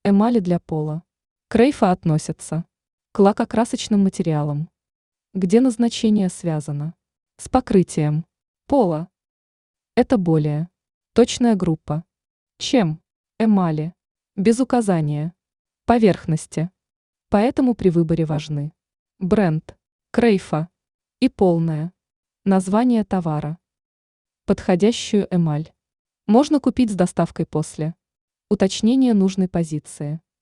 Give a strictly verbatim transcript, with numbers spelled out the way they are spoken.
Эмали для пола. Крейфа относятся к лакокрасочным материалам, где назначение связано с покрытием пола. Это более точная группа, чем эмали, без указания поверхности. Поэтому при выборе важны бренд, крейфа и полное название товара. Подходящую эмаль можно купить с доставкой после уточнения нужной позиции.